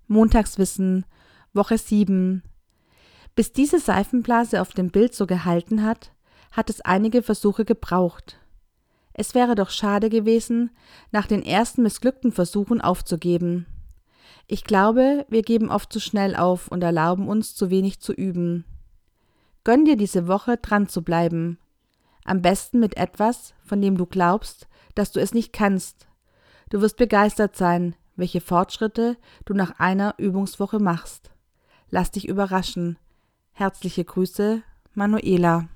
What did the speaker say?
Montagswissen, Woche 7. Bis diese Seifenblase auf dem Bild so gehalten hat, hat es einige Versuche gebraucht. Es wäre doch schade gewesen, nach den ersten missglückten Versuchen aufzugeben. Ich glaube, wir geben oft zu schnell auf und erlauben uns zu wenig zu üben. Gönn dir diese Woche dran zu bleiben. Am besten mit etwas, von dem du glaubst, dass du es nicht kannst. Du wirst begeistert sein, welche Fortschritte du nach einer Übungswoche machst. Lass dich überraschen. Herzliche Grüße, Manuela.